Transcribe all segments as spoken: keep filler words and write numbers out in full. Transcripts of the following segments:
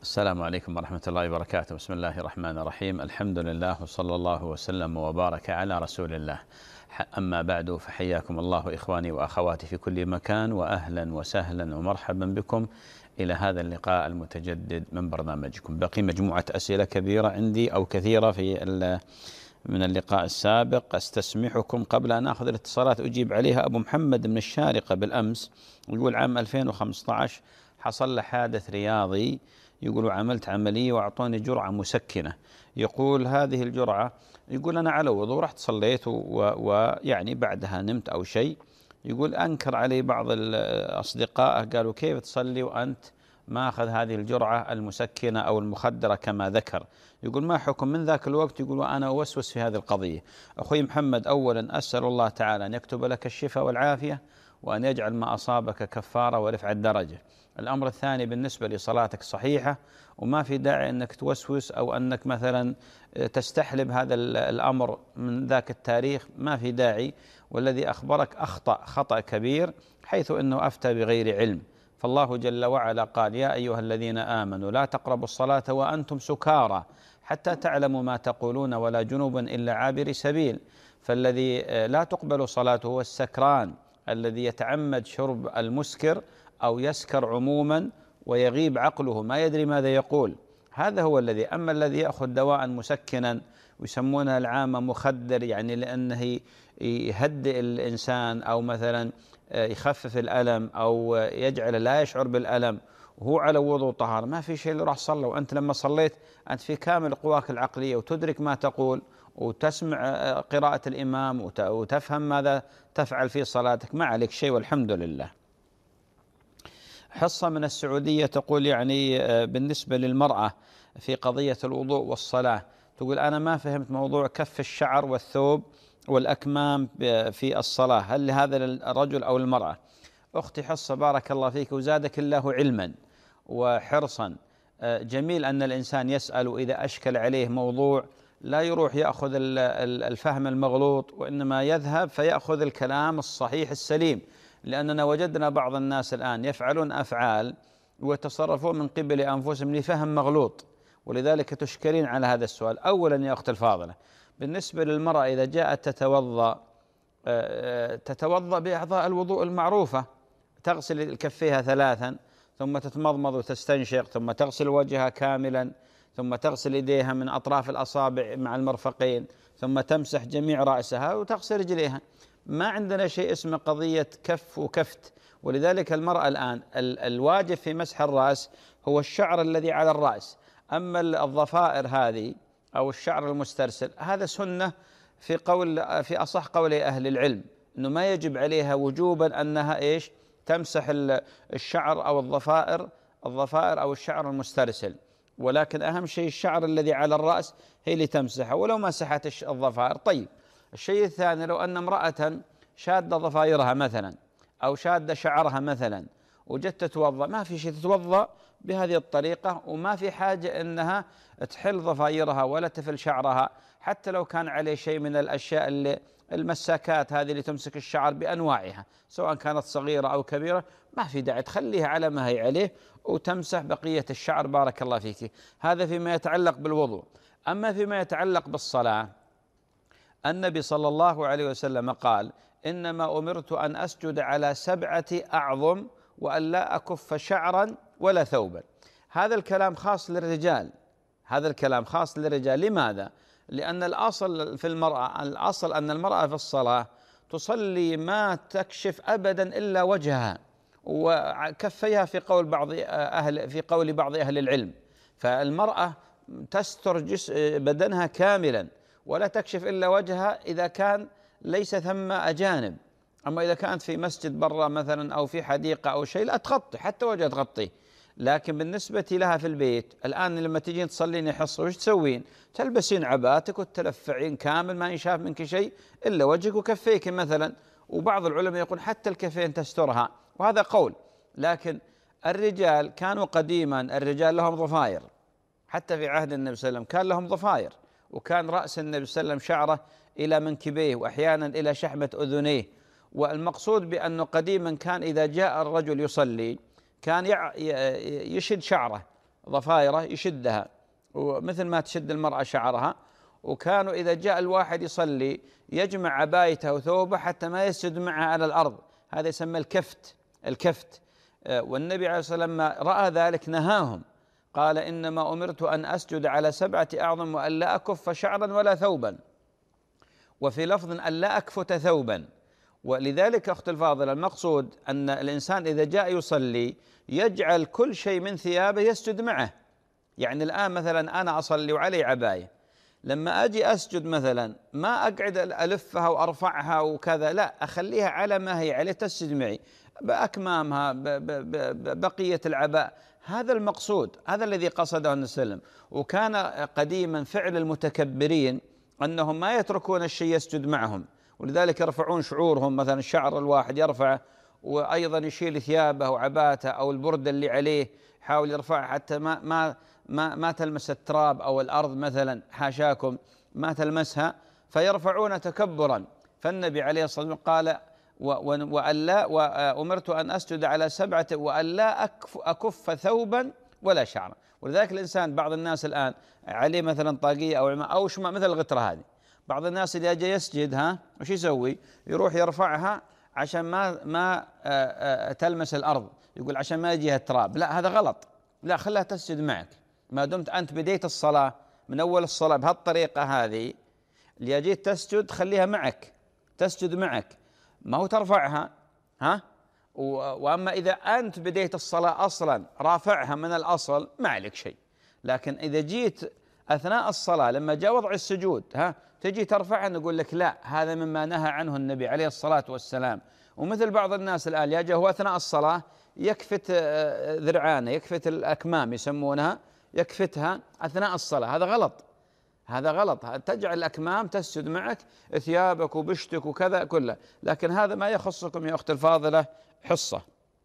السلام عليكم ورحمة الله وبركاته. بسم الله الرحمن الرحيم. الحمد لله وصلى الله وسلم وبارك على رسول الله. أما بعد، فحياكم الله إخواني وأخواتي في كل مكان، وأهلا وسهلا ومرحبا بكم إلى هذا اللقاء المتجدد من برنامجكم. بقي مجموعة أسئلة كبيرة عندي أو كثيرة في من اللقاء السابق، استسمحكم قبل أن أخذ الاتصالات أجيب عليها. أبو محمد من الشارقة بالأمس يقول عام ألفين وخمسة عشر حصل له حادث رياضي، يقول عملت عملية وأعطوني جرعة مسكنة. يقول هذه الجرعة، يقول أنا على وضوء رحت صليت ويعني بعدها نمت أو شيء. يقول أنكر علي بعض الأصدقاء، قالوا كيف تصلي وأنت ما أخذ هذه الجرعة المسكنة أو المخدرة كما ذكر. يقول ما حكم من ذاك الوقت؟ يقول وأنا أوسوس في هذه القضية. أخوي محمد، أولا أسأل الله تعالى أن يكتب لك الشفاء والعافية، وأن يجعل ما أصابك كفارة ورفع الدرجة. الأمر الثاني، بالنسبة لصلاتك صحيحة، وما في داعي أنك توسوس أو أنك مثلا تستحلب هذا الأمر من ذاك التاريخ، ما في داعي. والذي أخبرك أخطأ خطأ كبير، حيث أنه أفتى بغير علم. فالله جل وعلا قال يا أيها الذين آمنوا لا تقربوا الصلاة وأنتم سكارى حتى تعلموا ما تقولون ولا جنوبا إلا عابر سبيل. فالذي لا تقبل صلاته هو السكران، الذي يتعمد شرب المسكر أو يسكر عموما ويغيب عقله ما يدري ماذا يقول، هذا هو الذي. أما الذي يأخذ دواء مسكنا ويسمونها العامة مخدر، يعني لأنه يهدئ الإنسان أو مثلا يخفف الألم أو يجعل لا يشعر بالألم وهو على وضوء طهارة، ما في شيء اللي راح صلى. وأنت لما صليت أنت في كامل قواك العقلية وتدرك ما تقول وتسمع قراءة الإمام وتفهم ماذا تفعل في صلاتك، ما عليك شيء والحمد لله. حصة من السعودية تقول يعني بالنسبة للمرأة في قضية الوضوء والصلاة، تقول أنا ما فهمت موضوع كف الشعر والثوب والأكمام في الصلاة، هل هذا الرجل أو المرأة؟ أختي حصة بارك الله فيك وزادك الله علما وحرصا. جميل أن الإنسان يسأل، وإذا أشكل عليه موضوع لا يروح يأخذ الفهم المغلوط، وإنما يذهب فيأخذ الكلام الصحيح السليم. لأننا وجدنا بعض الناس الآن يفعلون أفعال ويتصرفون من قبل أنفسهم لفهم مغلوط، ولذلك تشكرين على هذا السؤال. أولا يا أخت الفاضلة، بالنسبة للمرأة إذا جاءت تتوضأ تتوضأ بأعضاء الوضوء المعروفة، تغسل كفيها ثلاثا، ثم تتمضمض وتستنشق، ثم تغسل وجهها كاملا، ثم تغسل يديها من أطراف الأصابع مع المرفقين، ثم تمسح جميع رأسها وتغسل رجليها. ما عندنا شيء اسمه قضية كف وكفت. ولذلك المرأة الآن الواجب في مسح الرأس هو الشعر الذي على الرأس، أما الضفائر هذه أو الشعر المسترسل هذا سنة في قول في أصح قول أهل العلم، أنه ما يجب عليها وجوبا أنها إيش تمسح الشعر أو الضفائر الضفائر أو الشعر المسترسل، ولكن أهم شيء الشعر الذي على الرأس هي اللي تمسحه ولو مسحت الضفائر. طيب، الشيء الثاني، لو أن امرأة شادة ضفائرها مثلا أو شادة شعرها مثلا وجدت تتوضأ، ما في شيء، تتوضأ بهذه الطريقة وما في حاجة أنها تحل ضفائرها ولا تفل شعرها، حتى لو كان عليه شيء من الأشياء اللي المساكات هذه اللي تمسك الشعر بأنواعها سواء كانت صغيرة أو كبيرة، ما في داعي، تخليها على ما هي عليه وتمسح بقية الشعر. بارك الله فيك. هذا فيما يتعلق بالوضوء. أما فيما يتعلق بالصلاة، النبي صلى الله عليه وسلم قال إنما أمرت أن أسجد على سبعة أعظم وأن لا أكف شعرا ولا ثوبا. هذا الكلام خاص للرجال، هذا الكلام خاص للرجال. لماذا؟ لأن الأصل في المرأة، الأصل أن المرأة في الصلاة تصلي ما تكشف أبدا إلا وجهها وكفيها في قول بعض أهل في قول بعض أهل العلم. فالمرأة تستر بدنها كاملا ولا تكشف إلا وجهها إذا كان ليس ثم أجانب. أما إذا كانت في مسجد برا مثلا أو في حديقة أو شيء لا تغطي حتى وجهها تغطيه. لكن بالنسبة لها في البيت الآن لما تجين تصلين حصة وش تسوين؟ تلبسين عباتك وتلفعين كامل ما ينشاف منك شيء إلا وجهك وكفيك مثلا. وبعض العلماء يقول حتى الكفين تسترها، وهذا قول. لكن الرجال كانوا قديما الرجال لهم ضفائر، حتى في عهد النبي صلى الله عليه وسلم كان لهم ضفائر، وكان رأس النبي صلى الله عليه وسلم شعره إلى منكبيه وأحيانا إلى شحمة أذنيه. والمقصود بأنه قديما كان إذا جاء الرجل يصلي كان يشد شعره ضفائره يشدها، ومثل ما تشد المرأة شعرها. وكانوا إذا جاء الواحد يصلي يجمع عبايته وثوبه حتى ما يسجد معها على الأرض، هذا يسمى الكفت. الكفت. والنبي عليه الصلاة والسلام لما رأى ذلك نهاهم، قال: إنما أمرت أن أسجد على سبعة أعظم وأن لا أكف شعرا ولا ثوبا، وفي لفظ أن لا أكفت ثوبا. ولذلك أخت الفاضلة المقصود أن الإنسان إذا جاء يصلي يجعل كل شيء من ثيابه يسجد معه. يعني الآن مثلا أنا أصلي وعلي عباية، لما أجي أسجد مثلا ما أقعد ألفها وأرفعها وكذا، لا، أخليها على ما هي عليه تسجد معي بأكمامها بقية العباء. هذا المقصود، هذا الذي قصده النبي صلى الله عليه وسلم. وكان قديما فعل المتكبرين أنهم ما يتركون الشيء يسجد معهم، ولذلك يرفعون شعورهم، مثلا الشعر الواحد يرفعه، وأيضا يشيل ثيابه وعباته أو البردة اللي عليه يحاول يرفعها حتى ما ما ما ما تلمس التراب أو الأرض مثلا، حاشاكم ما تلمسها، فيرفعون تكبرا. فالنبي عليه الصلاة والسلام قال: وألا وأمرت أن أسجد على سبعة وألا أكف, أكف ثوبا ولا شعرا. ولذلك الإنسان، بعض الناس الآن عليه مثلا طاقية أو أو شماء مثل الغترة هذه، بعض الناس اللي أجي يسجد ها وش يسوي؟ يروح يرفعها عشان ما ما تلمس الأرض، يقول عشان ما يجيها التراب. لا، هذا غلط، لا، خلها تسجد معك. ما دمت أنت بديت الصلاة من أول الصلاة بهالطريقة هذه، اللي جيت تسجد خليها معك، تسجد معك، ما هو ترفعها. ها وأما إذا أنت بديت الصلاة أصلا رافعها من الأصل ما عليك شيء. لكن إذا جيت أثناء الصلاة لما جاء وضع السجود ها تجي ترفعها، نقول لك لا، هذا مما نهى عنه النبي عليه الصلاة والسلام. ومثل بعض الناس الآن يجي هو أثناء الصلاة يكفت ذرعانه، يكفت الأكمام يسمونها، يكفتها أثناء الصلاة. هذا غلط، هذا غلط. تجعل الأكمام تسجد معك، ثيابك وبشتك وكذا كله، لكن هذا ما يخصكم يا أخت الفاضلة حصة.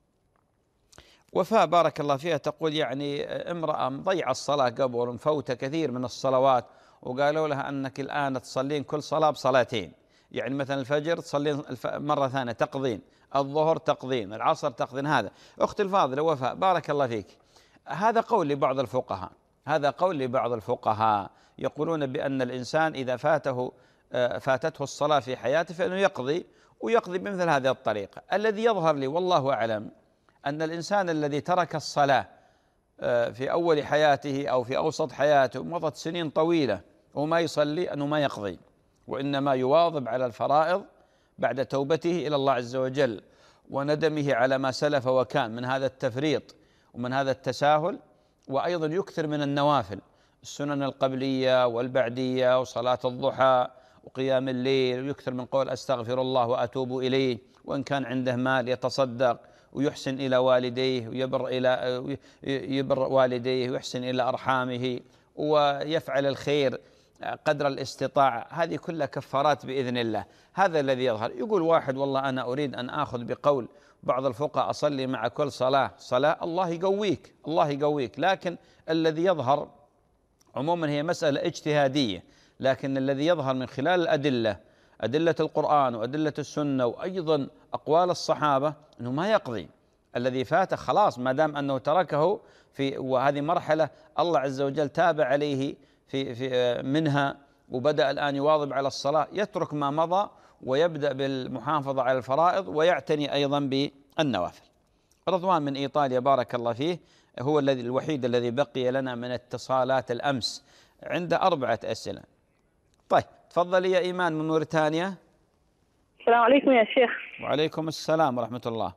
وفاء بارك الله فيها تقول: يعني امرأة مضيعة الصلاة قبل ومفوتة كثير من الصلوات، وقالوا لها أنك الآن تصلين كل صلاة بصلاتين، يعني مثلا الفجر تصلين مرة ثانية تقضين، الظهر تقضين، العصر تقضين. هذا أخت الفاضلة وفاء بارك الله فيك، هذا قول لبعض الفقهاء، هذا قول لبعض الفقهاء يقولون بأن الإنسان إذا فاته فاتته الصلاة في حياته فإنه يقضي، ويقضي بمثل هذه الطريقة. الذي يظهر لي والله أعلم أن الإنسان الذي ترك الصلاة في أول حياته أو في أوسط حياته مضت سنين طويلة وما يصلي، أنه ما يقضي، وإنما يواظب على الفرائض بعد توبته إلى الله عز وجل وندمه على ما سلف وكان من هذا التفريط ومن هذا التساهل. وأيضا يكثر من النوافل، السنن القبلية والبعدية وصلاة الضحى وقيام الليل، ويكثر من قول أستغفر الله وأتوب إليه، وإن كان عنده مال يتصدق ويحسن إلى والديه ويبر إلى يبر والديه ويحسن إلى أرحامه ويفعل الخير قدر الاستطاعة. هذه كلها كفارات بإذن الله. هذا الذي يظهر. يقول واحد: والله أنا أريد أن آخذ بقول بعض الفقهاء أصلي مع كل صلاة صلاة. الله يقويك، الله يقويك، لكن الذي يظهر عموما هي مسألة اجتهادية، لكن الذي يظهر من خلال الأدلة، أدلة القرآن وأدلة السنة وأيضا أقوال الصحابة، أنه ما يقضي. الذي فات خلاص، ما دام أنه تركه في وهذه مرحلة الله عز وجل تاب عليه في في منها وبدأ الآن يواظب على الصلاة، يترك ما مضى ويبدأ بالمحافظة على الفرائض ويعتني أيضا بالنوافل. رضوان من إيطاليا بارك الله فيه، هو الذي الوحيد الذي بقي لنا من اتصالات الأمس، عنده أربعة أسئلة. طيب تفضلي يا إيمان من موريتانيا. السلام عليكم يا شيخ. وعليكم السلام ورحمة الله.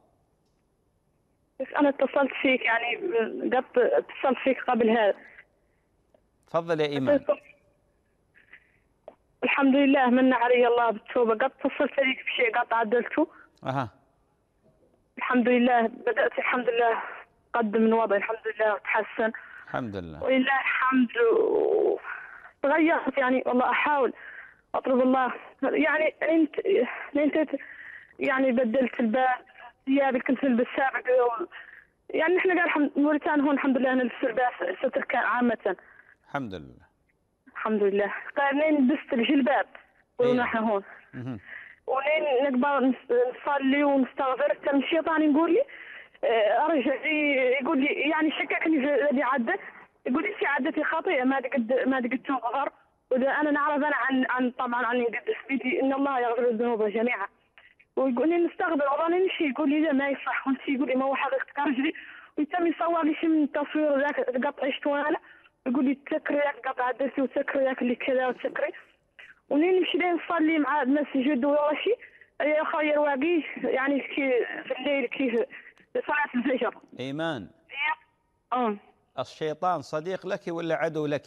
أنا اتصلت فيك، يعني قد اتصلت فيك قبل هذا. تفضل يا إيمان. الحمد لله من علي الله بالتوبة، قد اتصلت فيك بشيء قد عدلته. أها. الحمد لله بدأت الحمد لله قدم من وضعي الحمد لله وتحسن الحمد لله ولله الحمد. تغيرت يعني والله، أحاول أطلب الله يعني. أنت أنت يعني بدلت الباب ثيابي كنت نلبس سابق، يعني نحن قال الحمد موريتانيا هون الحمد لله نلبس لباس ستر كان عامة الحمد لله الحمد لله. قال لين لبست الجلباب ونحن نحن هون ولين نقبل نصلي ونستغفر. كان الشيطان يقول لي آه، ارجع ي- يقول لي يعني شككني في اللي عدى، يقول لي في عدتي خطيئه ما قد ما قد تغفر، واذا انا نعرف انا عن عن طبعا عني قد بيدي ان الله يغفر الذنوب جميعا، ويقول لي نستغفر والله نمشي، يقول لي لا ما يصح، وانت يقول لي ما هو حقيقتك رجلي، ويتم يصور لي شي من التصوير ذاك قطع عشتو انا، يقول لي تسكري ذاك قطع عدتي وتسكري ذاك اللي كذا وتسكري، ونين نمشي لين نصلي مع المسجد ولا شيء يا خير واقي يعني كي في الليل كيف صلاة الفجر. إيمان، اه الشيطان صديق لك ولا عدو لك؟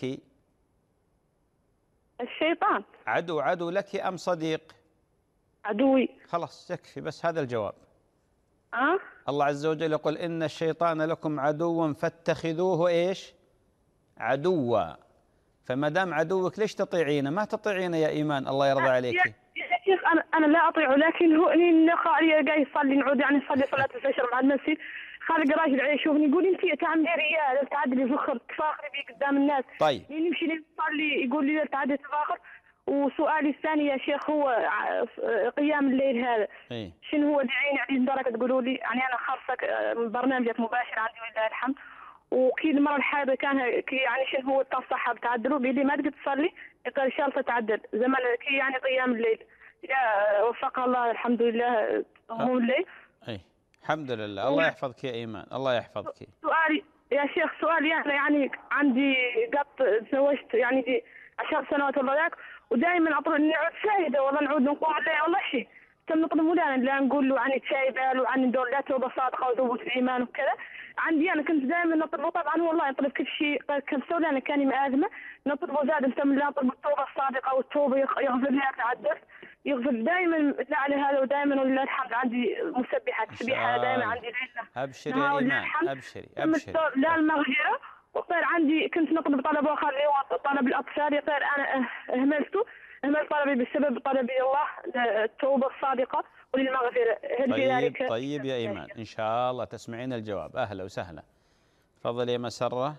الشيطان عدو عدو لك أم صديق؟ عدوي. خلاص يكفي بس هذا الجواب. اه الله عز وجل يقول إن الشيطان لكم عدو فاتخذوه إيش؟ عدوا. فما دام عدوك ليش تطيعينه؟ ما تطيعينه يا إيمان، الله يرضى عليك. يا يا شيخ انا انا لا اطيعه، لكن هو اني خالي قاعد يصلي نعود يعني نصلي صلاه الفجر مع المسجد، خالق راجل عليه يشوفني يقول انت تعملي ريال تعدلي فخر تفاخري بي قدام الناس. طيب نمشي نصلي يقول لي تعدلي تفاخر. وسؤالي الثاني يا شيخ هو ع- قيام الليل هذا إيه؟ شنو هو دعيني عليه درجة تقولوا لي يعني انا خاصة برنامجك مباشر عندي ولله الحمد، وكي المرة الحايضة كان كي يعني شنو هو التصحى بتعدلوا بيدي ما تقدر تصلي يقول ان شاء الله تتعدل زمان كي يعني قيام الليل يا وفق الله الحمد لله قيام الليل. إيه الحمد لله، الله يحفظك يا إيمان، الله يحفظك. سؤالي يا شيخ سؤالي انا يعني عندي قط تزوجت يعني دي عشر سنوات ولا ذاك، ودائما اطلب اني نعود سايده والله نعود نقوم الليل والله شيء تم نطلب مولانا لا نقول له عني سايده له عن دور لا توبه صادقه وثبوت الايمان وكذا عندي انا كنت دائما نطلبه طبعا والله نطلب كل شيء كم سوى انا كاني مآذمه نطلبه زاد انت من لا نطلب التوبه الصادقه والتوبه يغفر لي تعدلت يغفر دائما لا على هذا ودائما ولله الحمد عندي مسبحات تسبيحه دائما عندي ليله. أبشري يا إيمان، أبشري أبشري. لا المغفرة وغير عندي كنت نطلب طلب آخر اللي هو طلب الأطفال غير أنا أهملته أهملت طلبي بسبب طلبي الله التوبة الصادقة وللمغفرة. هل في طيب ذلك؟ طيب يا إيمان إن شاء الله تسمعين الجواب. أهلا وسهلا. تفضلي يا مسرة.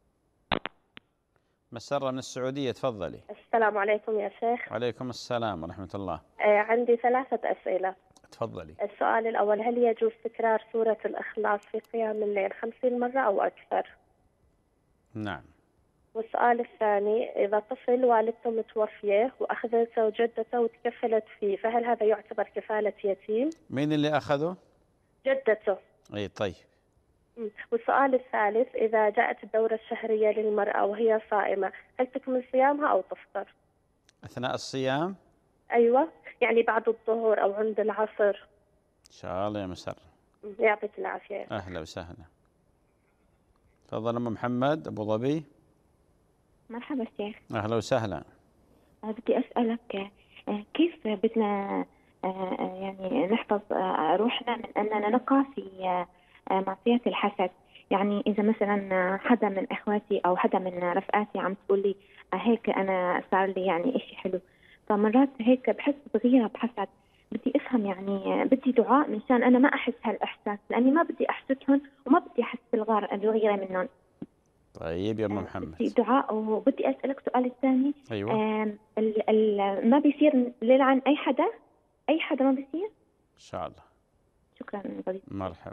مسرة من السعودية، تفضلي. السلام عليكم يا شيخ. وعليكم السلام ورحمة الله. آه عندي ثلاثة أسئلة. تفضلي. السؤال الأول هل يجوز تكرار سورة الإخلاص في قيام الليل خمسين مرة أو أكثر؟ نعم. والسؤال الثاني إذا طفل والدته متوفية وأخذته جدته وتكفلت فيه فهل هذا يعتبر كفالة يتيم؟ مين اللي أخذه؟ جدته. أي طيب. والسؤال الثالث إذا جاءت الدورة الشهرية للمرأة وهي صائمة هل تكمل صيامها أو تفطر؟ أثناء الصيام؟ أيوة يعني بعد الظهر أو عند العصر. إن شاء الله يا مسرة. يعطيك العافية. أهلا وسهلا. تفضل أم محمد أبو ظبي. مرحبا شيخ. أهلا وسهلا. بدي أسألك كيف بدنا يعني نحفظ روحنا من أننا نقع في معصية الحسد؟ يعني إذا مثلا حدا من إخواتي أو حدا من رفقاتي عم تقول لي هيك أنا صار لي يعني إشي حلو، فمرات هيك بحس بغيرة بحسد، بدي أفهم يعني بدي دعاء مشان أنا ما أحس هالإحساس لأني ما بدي أحسدهم وما بدي أحس بالغار الغيرة منهم. طيب يا أم محمد. بدي دعاء. وبدي أسألك سؤال الثاني. أيوة. ال ال ما بيصير للعن أي حدا؟ أي حدا ما بيصير؟ إن شاء الله. شكرا. مرحبا.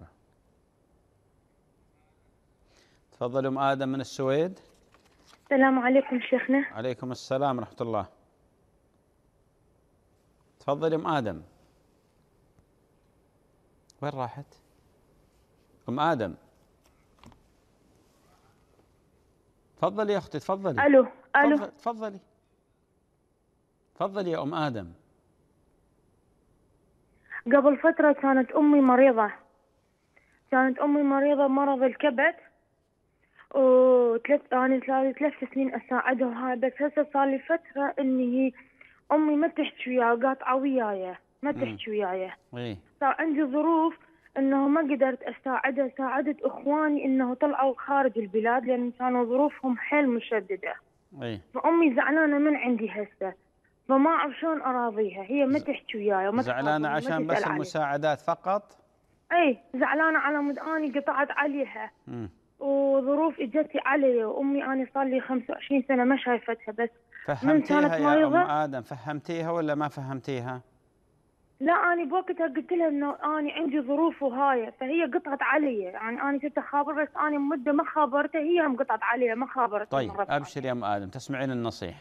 تفضل أم آدم من السويد. السلام عليكم شيخنا. عليكم السلام ورحمة الله. تفضل أم آدم. وين راحت؟ أم آدم. تفضلي يا أختي تفضلي. ألو ألو. تفضلي تفضلي يا أم آدم. قبل فترة كانت أمي مريضة كانت أمي مريضة مرض الكبد وثلاث يعني ثلاث سنين أساعدها وهذا، بس هسه صار لي فترة إني هي أمي ما تحكي وياها قاطعة وياي ما تحكي وياي. إيه. صار عندي ظروف إنه ما قدرت أساعدها، ساعدت إخواني إنه طلعوا خارج البلاد لأن كانوا ظروفهم حيل مشددة. إيه. فأمي زعلانة من عندي هسه فما أعرف شلون أراضيها، هي ما تحكي وياي وما زعلانة عشان بس المساعدات فقط؟ أي زعلانة على مود أني قطعت عليها. مم. وظروف اجتي علي وامي انا صار لي خمسة وعشرين سنه ما شايفتها بس فهمتيها يا ام ادم؟ فهمتيها ولا ما فهمتيها؟ لا أنا بوقتها قلت لها إنه أنا عندي ظروف وهاي، فهي قطعت علي، يعني أنا كنت أخابر بس أنا مدة ما خابرتها، هي هم قطعت علي ما خابرتها. طيب أبشر يا أم آدم، تسمعين النصيحة.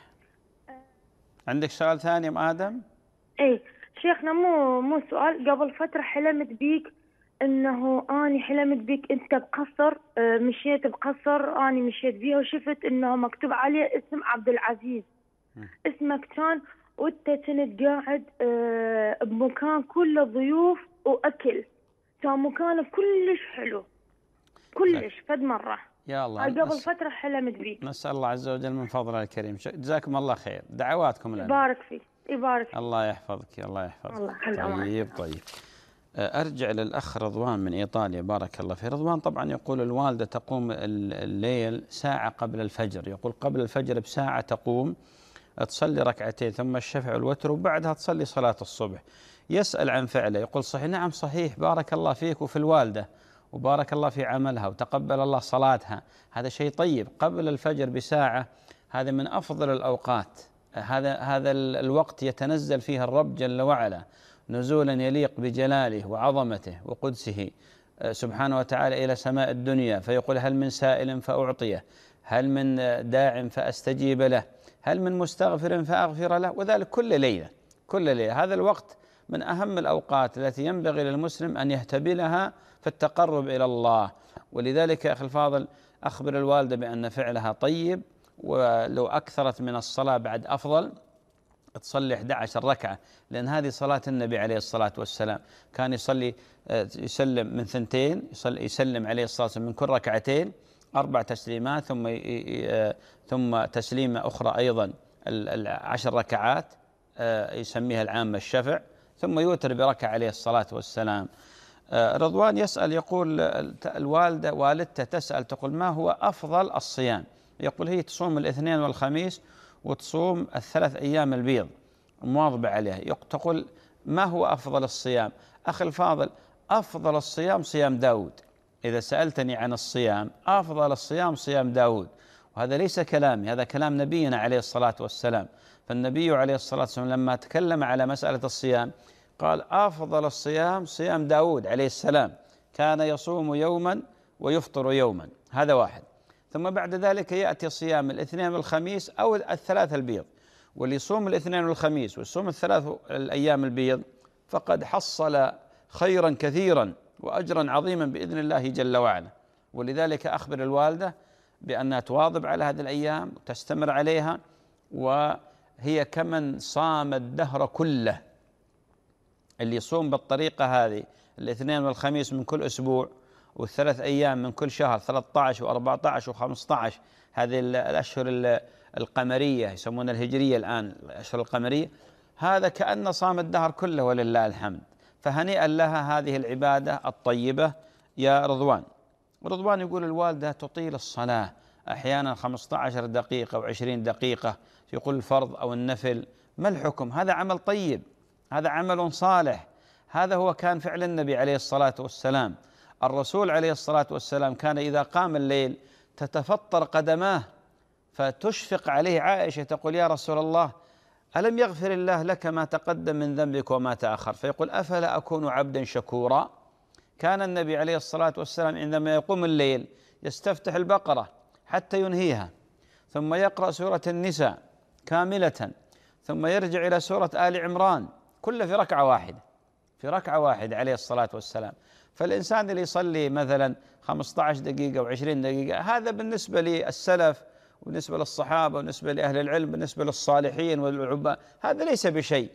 عندك سؤال ثاني يا أم آدم؟ إيه شيخنا، مو مو سؤال، قبل فترة حلمت بيك إنه أنا حلمت بيك أنت بقصر، مشيت بقصر، أنا مشيت بيها وشفت إنه مكتوب عليه اسم عبد العزيز، اسمك كان، وانت كنت قاعد اه بمكان كله ضيوف واكل، كان مكان كلش حلو كلش فد مره. يا الله قبل نس... فتره حلمت بيك. نسال الله عز وجل من فضله الكريم. جزاكم الله خير، دعواتكم لنا. يبارك فيك يبارك فيك. الله يحفظك الله يحفظك. الله طيب طيب ارجع للاخ رضوان من ايطاليا، بارك الله فيه. رضوان طبعا يقول الوالده تقوم الليل ساعه قبل الفجر، يقول قبل الفجر بساعه تقوم تصلي ركعتين ثم الشفع والوتر وبعدها تصلي صلاة الصبح. يسأل عن فعله، يقول صحيح؟ نعم صحيح، بارك الله فيك وفي الوالدة وبارك الله في عملها وتقبل الله صلاتها، هذا شيء طيب. قبل الفجر بساعة هذا من أفضل الأوقات، هذا هذا الوقت يتنزل فيه الرب جل وعلا نزولا يليق بجلاله وعظمته وقدسه سبحانه وتعالى إلى سماء الدنيا، فيقول هل من سائل فأعطيه، هل من داع فأستجيب له، هل من مستغفر فأغفر له، وذلك كل ليلة كل ليلة. هذا الوقت من أهم الأوقات التي ينبغي للمسلم أن يهتبلها في التقرب إلى الله. ولذلك يا أخي الفاضل أخبر الوالدة بأن فعلها طيب، ولو أكثرت من الصلاة بعد أفضل، تصلي إحدى عشرة ركعة، لأن هذه صلاة النبي عليه الصلاة والسلام، كان يصلي يسلم من ثنتين، يسلم عليه الصلاة والسلام من كل ركعتين أربع تسليمات، ثم ثم تسليمة أخرى أيضا العشر ركعات يسميها العامة الشفع، ثم يوتر بركعة عليه الصلاة والسلام. رضوان يسأل يقول الوالدة والدته تسأل تقول ما هو أفضل الصيام؟ يقول هي تصوم الاثنين والخميس وتصوم الثلاث أيام البيض مواظبة عليها. تقول ما هو أفضل الصيام؟ أخي الفاضل أفضل الصيام صيام داود. إذا سألتني عن الصيام أفضل الصيام صيام داود، وهذا ليس كلامي، هذا كلام نبينا عليه الصلاة والسلام. فالنبي عليه الصلاة والسلام لما تكلم على مسألة الصيام قال أفضل الصيام صيام داود عليه السلام، كان يصوم يوما ويفطر يوما، هذا واحد. ثم بعد ذلك يأتي صيام الاثنين والخميس أو الثلاث البيض، واللي يصوم الاثنين والخميس ويصوم الثلاث الأيام البيض فقد حصل خيرا كثيرا وأجرا عظيما بإذن الله جل وعلا. ولذلك أخبر الوالدة بأنها تواظب على هذه الأيام وتستمر عليها، وهي كمن صام الدهر كله. اللي يصوم بالطريقة هذه الاثنين والخميس من كل أسبوع والثلاث أيام من كل شهر، ثلاثة عشر وأربعة عشر وخمسة عشر، هذه الأشهر القمرية يسمونها الهجرية الآن، الأشهر القمرية، هذا كأن صام الدهر كله ولله الحمد. فهنيئا لها هذه العبادة الطيبة يا رضوان. رضوان يقول الوالدة تطيل الصلاة أحيانا خمسة عشر دقيقة وعشرين دقيقة، يقول الفرض أو النفل، ما الحكم؟ هذا عمل طيب، هذا عمل صالح، هذا هو كان فعل النبي عليه الصلاة والسلام. الرسول عليه الصلاة والسلام كان إذا قام الليل تتفطر قدماه، فتشفق عليه عائشة تقول يا رسول الله ألم يغفر الله لك ما تقدم من ذنبك وما تأخر؟ فيقول أفلا أكون عبدا شكورا؟ كان النبي عليه الصلاة والسلام عندما يقوم الليل يستفتح البقرة حتى ينهيها، ثم يقرأ سورة النساء كاملة، ثم يرجع إلى سورة آل عمران، كله في ركعة واحدة في ركعة واحدة عليه الصلاة والسلام. فالإنسان اللي يصلي مثلا خمسة عشر دقيقة وعشرين دقيقة، هذا بالنسبة للسلف وبالنسبة للصحابة وبالنسبة لأهل العلم بالنسبة للصالحين والعباد هذا ليس بشيء.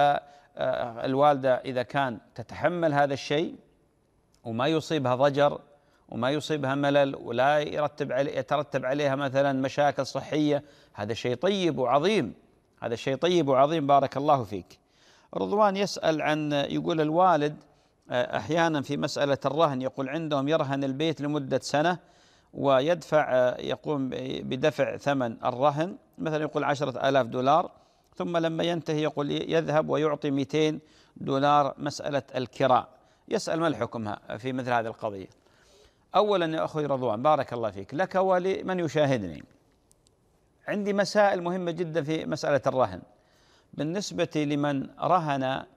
فالوالدة إذا كان تتحمل هذا الشيء وما يصيبها ضجر وما يصيبها ملل ولا يرتب علي يترتب عليها مثلا مشاكل صحية، هذا شيء طيب وعظيم، هذا شيء طيب وعظيم، بارك الله فيك. رضوان يسأل عن يقول الوالد أحيانا في مسألة الرهن، يقول عندهم يرهن البيت لمدة سنة ويدفع يقوم بدفع ثمن الرهن، مثلا يقول عشرة آلاف دولار، ثم لما ينتهي يقول يذهب ويعطي مئتين دولار مسألة الكراء. يسأل ما الحكم في مثل هذه القضية؟ أولا يا أخوي رضوان بارك الله فيك، لك ولمن يشاهدني عندي مسائل مهمة جدا في مسألة الرهن. بالنسبة لمن رهن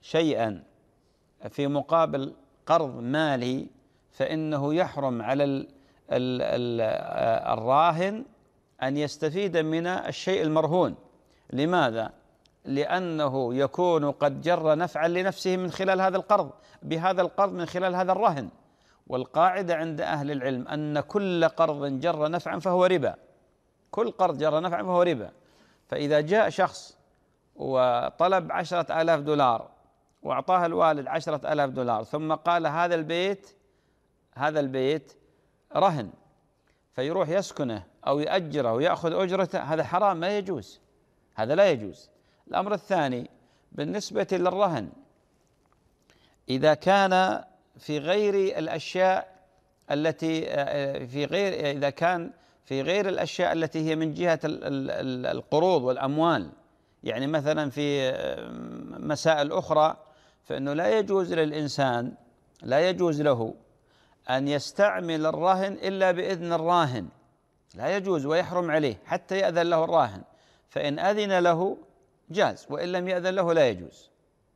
شيئا في مقابل قرض مالي فإنه يحرم على ال ال ال الراهن أن يستفيد من الشيء المرهون. لماذا؟ لأنه يكون قد جر نفعا لنفسه من خلال هذا القرض، بهذا القرض من خلال هذا الرهن. والقاعدة عند أهل العلم أن كل قرض جر نفعا فهو ربا، كل قرض جر نفعا فهو ربا. فإذا جاء شخص وطلب عشرة آلاف دولار وأعطاه الوالد عشرة آلاف دولار ثم قال هذا البيت هذا البيت رهن، فيروح يسكنه أو يأجره ويأخذ أجرته، هذا حرام، ما يجوز، هذا لا يجوز. الأمر الثاني بالنسبة للرهن، إذا كان في غير الأشياء التي في غير إذا كان في غير الأشياء التي هي من جهة القروض والأموال، يعني مثلا في مسائل أخرى، فإنه لا يجوز للإنسان لا يجوز له أن يستعمل الرهن إلا بإذن الراهن، لا يجوز ويحرم عليه حتى يأذن له الراهن، فإن أذن له جاز وإن لم يأذن له لا يجوز.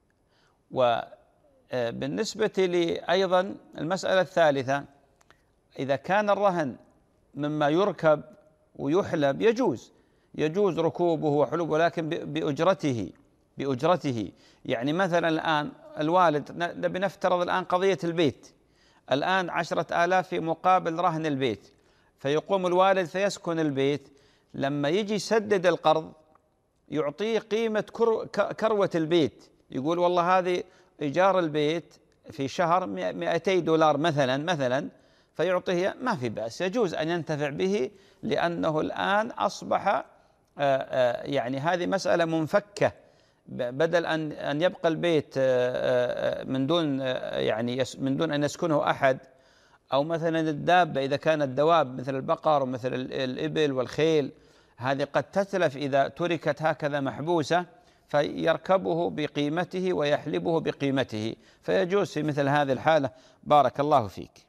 وبالنسبة لي أيضا المسألة الثالثة، إذا كان الرهن مما يركب ويحلب يجوز يجوز ركوبه وحلوبه، ولكن بأجرته بأجرته يعني مثلا الآن الوالد، نبي نفترض الآن قضية البيت، الآن عشرة آلاف في مقابل رهن البيت، فيقوم الوالد فيسكن البيت، لما يجي يسدد القرض يعطيه قيمة كروة البيت، يقول والله هذه إيجار البيت في شهر مئتي دولار مثلا مثلا فيعطيه، ما في بأس، يجوز أن ينتفع به، لأنه الآن أصبح يعني هذه مسألة منفكة، بدل أن أن يبقى البيت من دون يعني من دون أن يسكنه أحد، أو مثلا الدابة إذا كانت دواب مثل البقر ومثل الإبل والخيل، هذه قد تتلف إذا تركت هكذا محبوسة، فيركبه بقيمته ويحلبه بقيمته، فيجوز في مثل هذه الحالة. بارك الله فيك.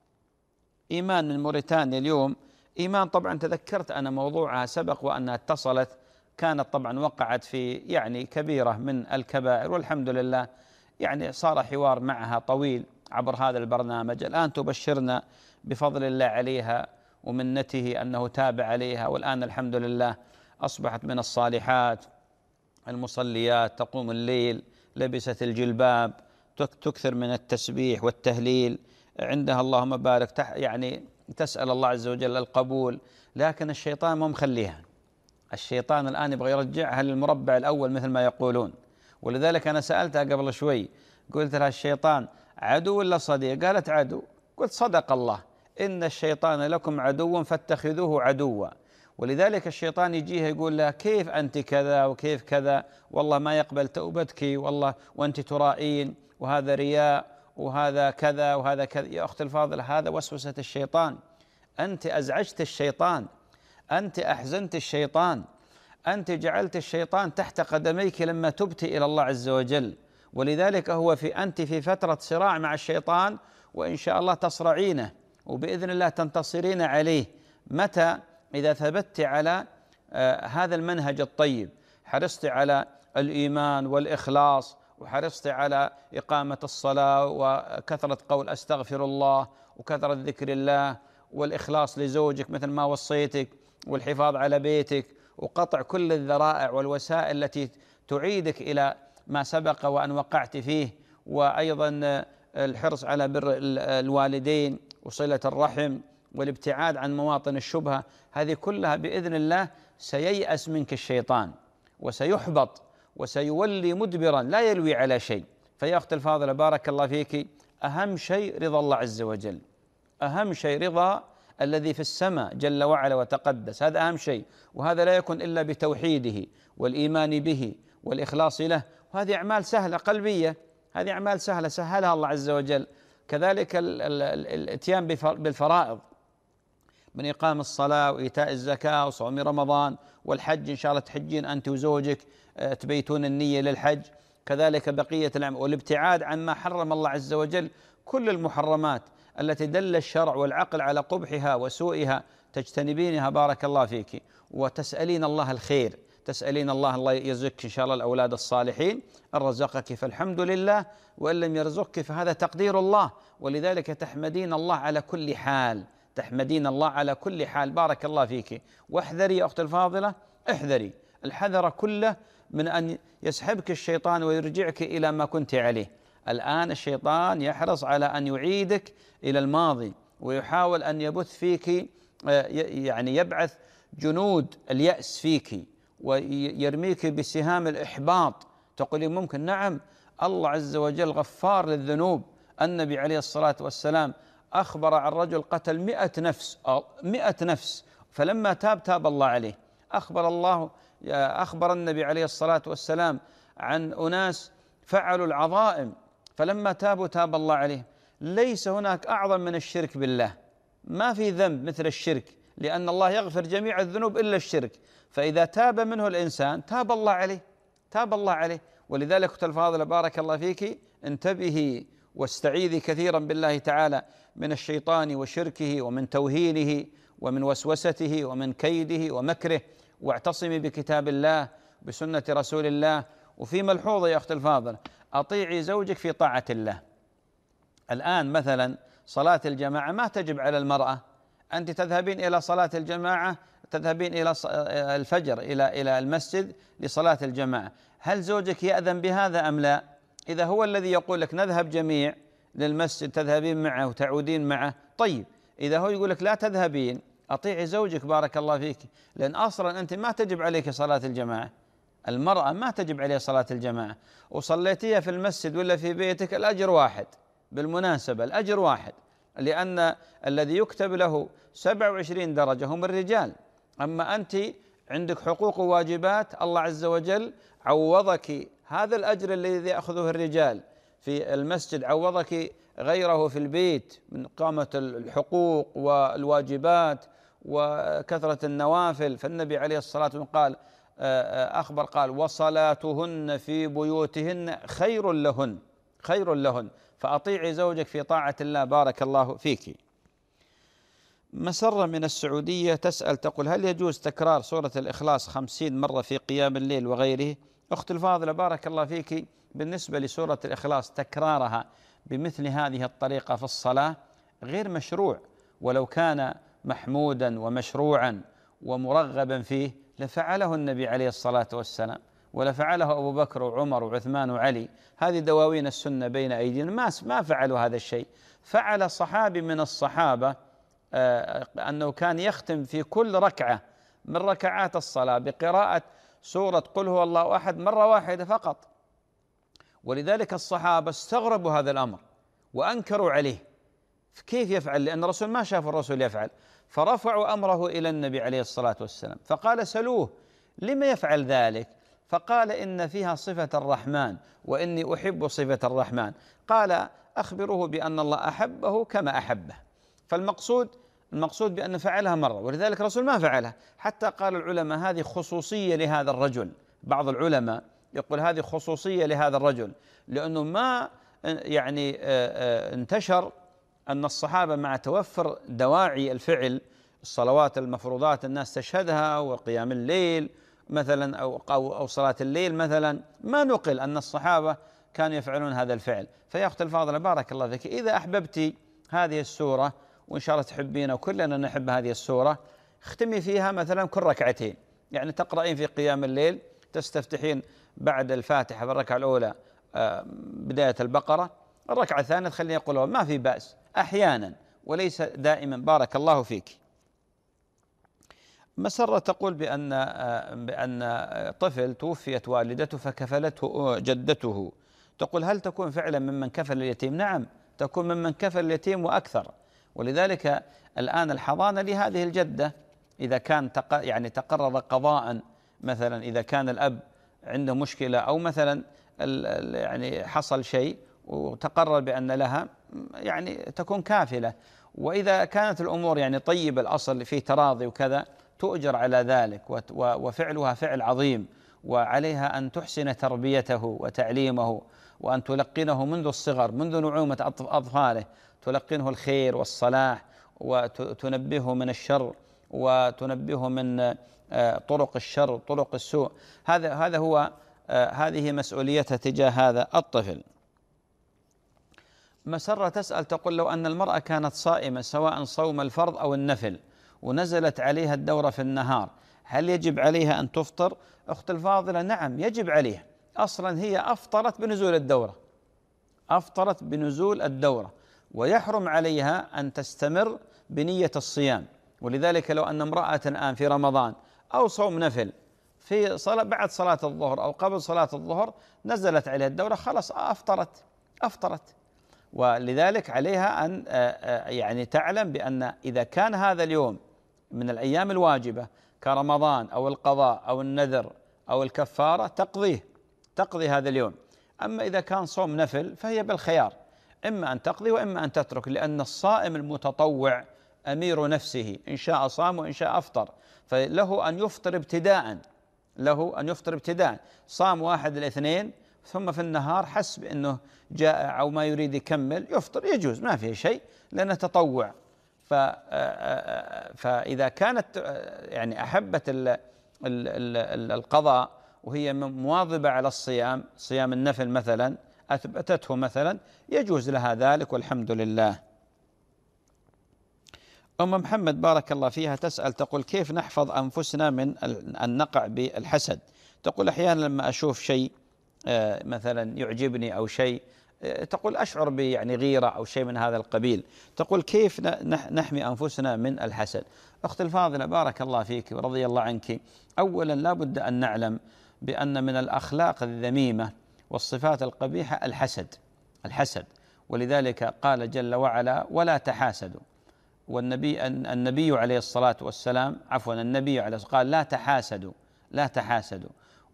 إيمان من موريتانيا اليوم، إيمان طبعا تذكرت أنا موضوعها سبق وأنها اتصلت، كانت طبعا وقعت في يعني كبيرة من الكبائر، والحمد لله يعني صار حوار معها طويل عبر هذا البرنامج. الآن تبشرنا بفضل الله عليها ومنته أنه تابع عليها، والآن الحمد لله أصبحت من الصالحات المصليات، تقوم الليل، لبست الجلباب، تكثر من التسبيح والتهليل، عندها اللهم بارك يعني تسأل الله عز وجل القبول. لكن الشيطان ما مخليها، الشيطان الآن يبغى يرجعها للمربع الأول مثل ما يقولون. ولذلك أنا سألتها قبل شوي، قلت لها الشيطان عدو ولا صديق؟ قالت عدو. قلت صدق الله، إن الشيطان لكم عدو فاتخذوه عدوا. ولذلك الشيطان يجيها يقول لها كيف أنت كذا وكيف كذا، والله ما يقبل توبتك، والله وأنت ترائين، وهذا رياء، وهذا كذا وهذا كذا. يا أخت الفاضلة، هذا وسوسة الشيطان، أنت أزعجت الشيطان، أنت أحزنت الشيطان، أنت جعلت الشيطان تحت قدميك لما تبت إلى الله عز وجل. ولذلك هو في أنت في فترة صراع مع الشيطان، وإن شاء الله تصرعينه وبإذن الله تنتصرين عليه. متى؟ إذا ثبت على آه هذا المنهج الطيب، حرصت على الإيمان والإخلاص، وحرصت على إقامة الصلاة وكثرة قول أستغفر الله وكثرة ذكر الله، والإخلاص لزوجك مثل ما وصيتك، والحفاظ على بيتك، وقطع كل الذرائع والوسائل التي تعيدك إلى ما سبق وأن وقعت فيه، وأيضا الحرص على بر الوالدين وصلة الرحم والابتعاد عن مواطن الشبهة. هذه كلها بإذن الله سييأس منك الشيطان وسيحبط وسيولي مدبرا لا يلوي على شيء. فيا أخت الفاضلة بارك الله فيك، أهم شيء رضا الله عز وجل، أهم شيء رضا الذي في السماء جل وعلا وتقدس، هذا أهم شيء، وهذا لا يكون إلا بتوحيده والإيمان به والإخلاص له. وهذه أعمال سهلة قلبية، هذه أعمال سهلة سهلها الله عز وجل. كذلك الاتيان بالفرائض من إقام الصلاة وإيتاء الزكاة وصوم رمضان والحج، إن شاء الله تحجين أنت وزوجك، تبيتون النية للحج. كذلك بقية الأعمال، والابتعاد عن ما حرم الله عز وجل، كل المحرمات التي دل الشرع والعقل على قبحها وسوئها تجتنبينها بارك الله فيك، وتسألين الله الخير، تسألين الله الله يرزقك إن شاء الله الأولاد الصالحين، إن رزقك فالحمد لله، وإن لم يرزقك فهذا تقدير الله، ولذلك تحمدين الله على كل حال، تحمدين الله على كل حال. بارك الله فيك. واحذري يا أختي الفاضلة، احذري الحذر كله من أن يسحبك الشيطان ويرجعك إلى ما كنت عليه. الآن الشيطان يحرص على أن يعيدك إلى الماضي، ويحاول أن يبث فيك، يعني يبعث جنود اليأس فيك ويرميك بسهام الإحباط. تقولي ممكن، نعم، الله عز وجل غفار للذنوب. النبي عليه الصلاة والسلام أخبر عن رجل قتل مئة نفس مئة نفس فلما تاب تاب الله عليه. أخبر الله أخبر النبي عليه الصلاة والسلام عن أناس فعلوا العظائم فلما تابوا تاب الله عليه. ليس هناك أعظم من الشرك بالله، ما في ذنب مثل الشرك، لأن الله يغفر جميع الذنوب إلا الشرك، فإذا تاب منه الإنسان تاب الله عليه، تاب الله عليه. ولذلك أختي الفاضلة بارك الله فيك، انتبهي واستعيذي كثيرا بالله تعالى من الشيطان وشركه ومن توهينه ومن وسوسته ومن كيده ومكره، واعتصمي بكتاب الله بسنة رسول الله. وفي ملحوظة يا أختي الفاضلة، أطيعي زوجك في طاعة الله. الآن مثلا صلاة الجماعة ما تجب على المرأة، أنت تذهبين إلى صلاة الجماعة، تذهبين إلى الفجر إلى إلى المسجد لصلاة الجماعة، هل زوجك يأذن بهذا أم لا؟ إذا هو الذي يقول لك نذهب جميع للمسجد تذهبين معه وتعودين معه، طيب. إذا هو يقول لك لا تذهبين، أطيعي زوجك بارك الله فيك، لأن أصلا أنت ما تجب عليك صلاة الجماعة، المرأة ما تجب عليها صلاة الجماعة، وصليتيها في المسجد ولا في بيتك الأجر واحد، بالمناسبة الأجر واحد، لأن الذي يكتب له سبعة وعشرين درجة هم الرجال، أما أنت عندك حقوق وواجبات. الله عز وجل عوضك هذا الأجر الذي يأخذه الرجال في المسجد، عوضك غيره في البيت من قامة الحقوق والواجبات وكثرة النوافل. فالنبي عليه الصلاة والسلام قال أخبر قال وصلاتهن في بيوتهن خير لهن، خير لهن. فأطيعي زوجك في طاعة الله بارك الله فيك. مسرة من السعودية تسأل تقول هل يجوز تكرار سورة الإخلاص خمسين مرة في قيام الليل وغيره؟ أخت الفاضلة بارك الله فيك، بالنسبة لسورة الإخلاص تكرارها بمثل هذه الطريقة في الصلاة غير مشروع، ولو كان محمودا ومشروعا ومرغبا فيه لفعله النبي عليه الصلاة والسلام، ولفعله أبو بكر وعمر وعثمان وعلي. هذه دواوين السنة بين أيدينا، ما ما فعلوا هذا الشيء. فعل صحابي من الصحابة آه أنه كان يختم في كل ركعة من ركعات الصلاة بقراءة سورة قل هو الله أحد مرة واحدة فقط، ولذلك الصحابة استغربوا هذا الأمر وأنكروا عليه، كيف يفعل؟ لأن الرسول ما شاف الرسول يفعل، فرفعوا أمره إلى النبي عليه الصلاة والسلام، فقال سلوه لما يفعل ذلك؟ فقال إن فيها صفة الرحمن وإني أحب صفة الرحمن. قال أخبروه بأن الله أحبه كما أحبه. فالمقصود المقصود بأن فعلها مرة، ولذلك الرسول ما فعلها. حتى قال العلماء هذه خصوصية لهذا الرجل، بعض العلماء يقول هذه خصوصية لهذا الرجل، لأنه ما يعني انتشر أن الصحابة مع توفر دواعي الفعل، الصلوات المفروضات الناس تشهدها وقيام الليل مثلا أو أو صلاة الليل مثلا، ما نقل أن الصحابة كانوا يفعلون هذا الفعل. فيا أخت الفاضلة بارك الله فيك، إذا أحببتي هذه السورة وإن شاء الله تحبين وكلنا نحب هذه السورة، اختمي فيها مثلا كل ركعتين، يعني تقرأين في قيام الليل تستفتحين بعد الفاتحة في الركعة الأولى بداية البقرة، الركعة الثانية تخليني يقولها، ما في بأس أحيانا وليس دائما بارك الله فيك. مسرة تقول بأن بأن طفل توفيت والدته فكفلته جدته، تقول هل تكون فعلا ممن كفل اليتيم؟ نعم تكون ممن كفل اليتيم وأكثر، ولذلك الآن الحضانة لهذه الجدة إذا كان تق يعني تقرر قضاء، مثلا إذا كان الأب عنده مشكلة أو مثلا يعني حصل شيء وتقرر بأن لها يعني تكون كافلة، وإذا كانت الأمور يعني طيبة الأصل فيه تراضي وكذا تؤجر على ذلك، وفعلها فعل عظيم، وعليها أن تحسن تربيته وتعليمه، وأن تلقنه منذ الصغر منذ نعومة أطفاله، تلقنه الخير والصلاح، وتنبهه من الشر، وتنبهه من طرق الشر طرق السوء. هذا هذا هو هذه مسؤوليتها تجاه هذا الطفل. مسرة تسأل تقول: لو أن المرأة كانت صائمة سواء صوم الفرض أو النفل ونزلت عليها الدورة في النهار، هل يجب عليها أن تفطر؟ أخت الفاضلة، نعم يجب عليها، أصلا هي أفطرت بنزول الدورة، أفطرت بنزول الدورة، ويحرم عليها أن تستمر بنية الصيام. ولذلك لو أن امرأة الآن في رمضان أو صوم نفل في صلاة بعد صلاة الظهر أو قبل صلاة الظهر نزلت عليها الدورة، خلاص أفطرت أفطرت ولذلك عليها أن يعني تعلم بأن إذا كان هذا اليوم من الأيام الواجبة كرمضان أو القضاء أو النذر أو الكفارة تقضيه تقضي هذا اليوم. أما إذا كان صوم نفل فهي بالخيار، إما أن تقضي وإما أن تترك، لأن الصائم المتطوع أمير نفسه، إن شاء صام وإن شاء أفطر، فله أن يفطر ابتداء له أن يفطر ابتداء صام واحد الاثنين ثم في النهار حسب أنه جاء أو ما يريد يكمل يفطر، يجوز ما فيه شيء لأنه تطوع. فإذا كانت يعني أحبت القضاء وهي مواظبة على الصيام، صيام النفل مثلا أثبتته مثلا، يجوز لها ذلك والحمد لله. أم محمد بارك الله فيها تسأل تقول: كيف نحفظ أنفسنا من أن نقع بالحسد؟ تقول: أحيانا لما أشوف شيء مثلا يعجبني أو شيء تقول أشعر يعني غيرة أو شيء من هذا القبيل، تقول كيف نحمي أنفسنا من الحسد؟ أخت الفاضلة بارك الله فيك ورضي الله عنك، أولا لا بد أن نعلم بأن من الأخلاق الذميمة والصفات القبيحة الحسد الحسد ولذلك قال جل وعلا: ولا تحاسدوا. والنبي النبي عليه الصلاة والسلام عفوا النبي عليه الصلاة قال: لا تحاسدوا لا تحاسدوا.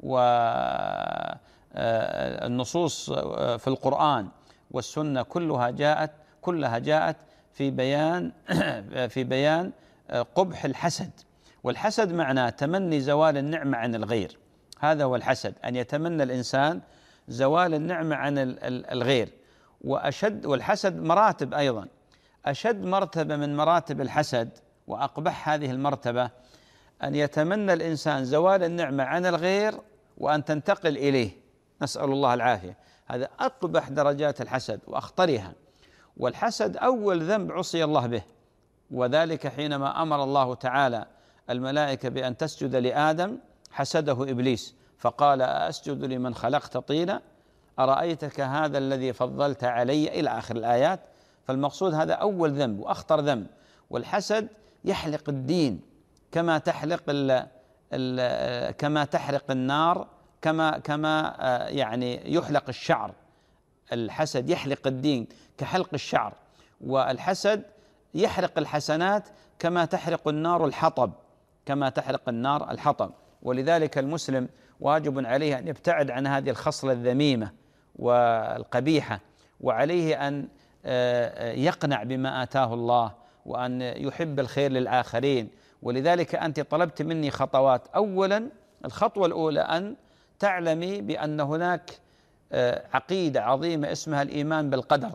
والنصوص في القرآن والسنة كلها جاءت كلها جاءت في بيان في بيان قبح الحسد. والحسد معناه تمني زوال النعمة عن الغير، هذا هو الحسد، أن يتمنى الإنسان زوال النعمة عن الغير. وأشد والحسد مراتب أيضا، أشد مرتبة من مراتب الحسد وأقبح هذه المرتبة أن يتمنى الإنسان زوال النعمة عن الغير وأن تنتقل إليه، نسأل الله العافية. هذا أقبح درجات الحسد وأخطرها. والحسد أول ذنب عصي الله به، وذلك حينما أمر الله تعالى الملائكة بأن تسجد لآدم حسده إبليس فقال: أسجد لمن خلقت طينا أرأيتك هذا الذي فضلت علي، إلى آخر الآيات. فالمقصود هذا أول ذنب وأخطر ذنب. والحسد يحلق الدين كما تحلق ال ال كما تحرق النار، كما كما يعني يحلق الشعر. الحسد يحلق الدين كحلق الشعر، والحسد يحرق الحسنات كما تحرق النار الحطب كما تحرق النار الحطب. ولذلك المسلم واجب عليه أن يبتعد عن هذه الخصلة الذميمة والقبيحة، وعليه أن يقنع بما آتاه الله وأن يحب الخير للآخرين. ولذلك أنت طلبت مني خطوات. أولا الخطوة الأولى أن تعلمي بأن هناك عقيدة عظيمة اسمها الإيمان بالقدر.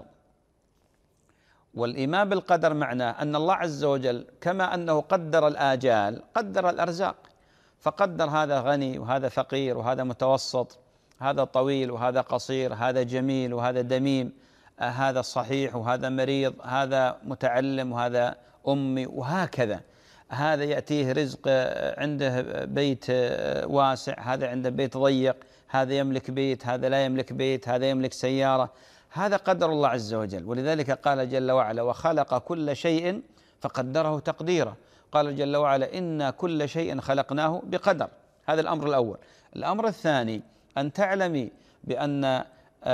والإيمان بالقدر معناه أن الله عز وجل كما أنه قدر الآجال قدر الأرزاق، فقدر هذا غني وهذا فقير وهذا متوسط، هذا طويل وهذا قصير، هذا جميل وهذا دميم، هذا صحيح وهذا مريض، هذا متعلم وهذا أمي، وهكذا. هذا يأتيه رزق عنده بيت واسع، هذا عنده بيت ضيق، هذا يملك بيت، هذا لا يملك بيت، هذا يملك سيارة. هذا قدر الله عز وجل. ولذلك قال جل وعلا: وخلق كل شيء فقدره تقديرا. قال جل وعلا: إنا كل شيء خلقناه بقدر. هذا الأمر الأول. الأمر الثاني أن تعلمي بأن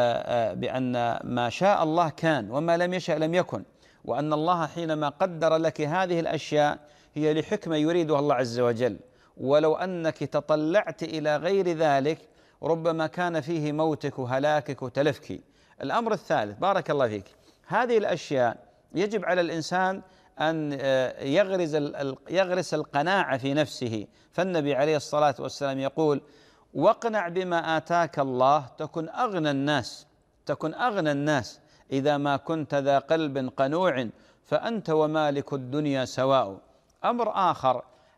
بأن ما شاء الله كان وما لم يشأ لم يكن، وأن الله حينما قدر لك هذه الأشياء هي لحكمة يريدها الله عز وجل. ولو أنك تطلعت إلى غير ذلك ربما كان فيه موتك وهلاكك وتلفك. الأمر الثالث بارك الله فيك، هذه الأشياء يجب على الإنسان أن يغرس يغرس القناعة في نفسه. فالنبي عليه الصلاة والسلام يقول: واقنع بما آتاك الله تكن أغنى الناس تكن أغنى الناس إذا ما كنت ذا قلب قنوع فأنت ومالك الدنيا سواء. أمر آخر،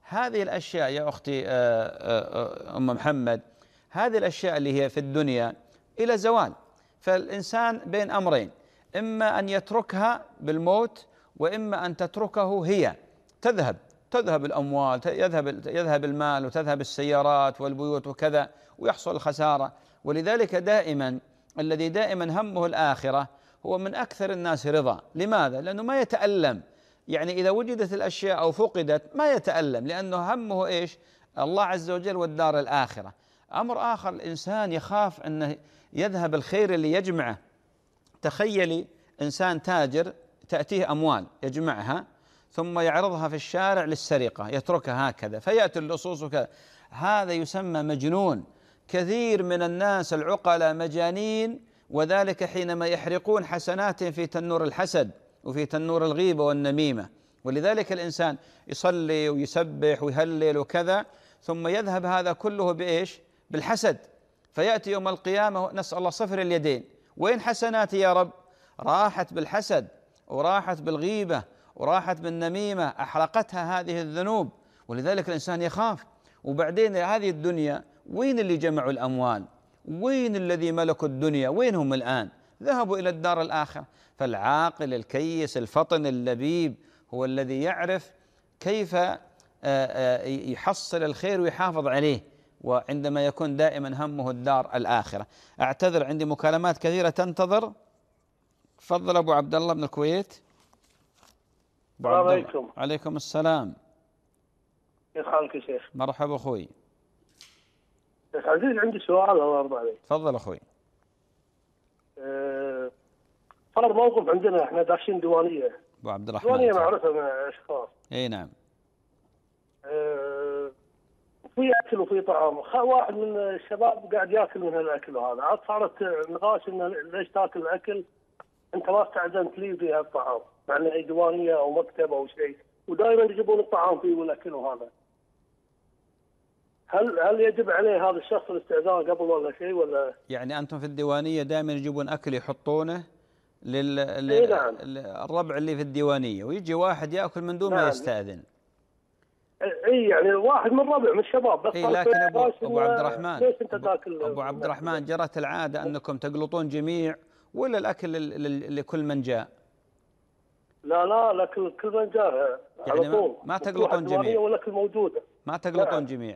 هذه الأشياء يا أختي أم محمد، هذه الأشياء اللي هي في الدنيا إلى زوال، فالإنسان بين أمرين، إما أن يتركها بالموت وإما أن تتركه هي تذهب تذهب الأموال، يذهب يذهب المال وتذهب السيارات والبيوت وكذا ويحصل الخسارة. ولذلك دائما الذي دائما همه الآخرة هو من أكثر الناس رضا. لماذا؟ لأنه ما يتألم، يعني إذا وجدت الأشياء أو فقدت ما يتألم، لأنه همه إيش؟ الله عز وجل والدار الآخرة. أمر آخر، الإنسان يخاف أنه يذهب الخير اللي يجمعه. تخيلي إنسان تاجر تأتيه أموال يجمعها ثم يعرضها في الشارع للسرقة، يتركها هكذا فيأتي اللصوص وكذا، هذا يسمى مجنون. كثير من الناس العقلاء مجانين، وذلك حينما يحرقون حسناتهم في تنور الحسد وفي تنور الغيبة والنميمة. ولذلك الإنسان يصلي ويسبح ويهلل وكذا، ثم يذهب هذا كله بإيش؟ بالحسد، فيأتي يوم القيامة نسأل الله صفر اليدين، وين حسناتي يا رب؟ راحت بالحسد وراحت بالغيبة وراحت بالنميمة، أحرقتها هذه الذنوب. ولذلك الإنسان يخاف. وبعدين هذه الدنيا وين اللي جمعوا الأموال؟ وين الذي ملكوا الدنيا؟ وين هم الآن؟ ذهبوا إلى الدار الآخرة. فالعاقل الكيس الفطن اللبيب هو الذي يعرف كيف يحصل الخير ويحافظ عليه، وعندما يكون دائما همه الدار الآخرة. أعتذر عندي مكالمات كثيرة تنتظر. تفضل أبو عبد الله من الكويت. السلام عليكم. عليكم السلام. كيف حالك يا شيخ؟ مرحبا أخوي. شيخ عزيز عندي سؤال الله يرضى عليك. تفضل أخوي. أه صار موقف عندنا احنا داشين ديوانية. أبو عبد الرحمن. ديوانية معروفة مع أشخاص. أي نعم. أه في أكل وفي طعام، واحد من الشباب قاعد ياكل من هالأكل وهذا، عاد صارت نقاش إنه ليش تاكل الأكل؟ أنت ما استأذنت لي في هالطعام، مع إنه أي ديوانية أو مكتب أو شيء، ودائما يجيبون الطعام فيه والأكل وهذا. هل هل يجب عليه هذا الشخص الاستئذان قبل ولا شيء ولا؟ يعني أنتم في الديوانية دائما يجيبون أكل يحطونه لل إيه نعم. الربع اللي في الديوانية، ويجي واحد يأكل من دون نعم. ما يستأذن. اي يعني واحد من ربع من الشباب بس. اي لكن ابو ابو عبد الرحمن، ليش انت تاكل؟ ابو عبد الرحمن جرت العاده انكم تقلطون جميع ولا الاكل لكل من جاء؟ لا لا الاكل كل من جاء يعني على طول. ما تقلطون جميع والاكل موجوده. ما تقلطون جميع.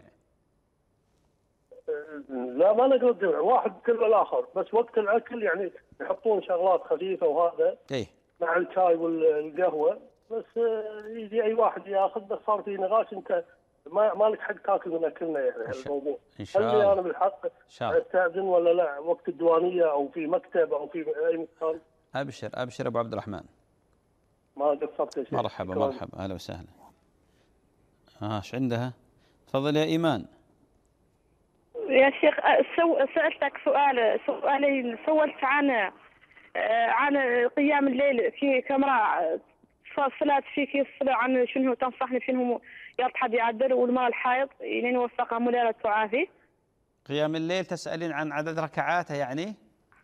لا ما نقلط جميع، واحد كل الاخر، بس وقت الاكل يعني يحطون شغلات خفيفه وهذا ايه مع الشاي والقهوه، بس يجي اي واحد ياخذ. بس صار في نقاش انت ما ما لك حق تاكل من اكلنا يعني الموضوع. ان شاء الله. هل انا بالحق استاذن ولا لا وقت الديوانيه او في مكتب او في اي مكان؟ ابشر ابشر ابو عبد الرحمن. ما قصرت يا شيخ. مرحبا مرحبا اهلا وسهلا. اه ايش عندها؟ تفضل يا ايمان. يا شيخ سو سالتك سؤال سؤالين، سولت عن عن قيام الليل في كاميرا صلاة في كيف الصلاة، عن شنو تنصحني شنو يرتحض يعدل، والمرأة الحائض لين وفقها مولانا تعافي. قيام الليل تسألين عن عدد ركعاته يعني؟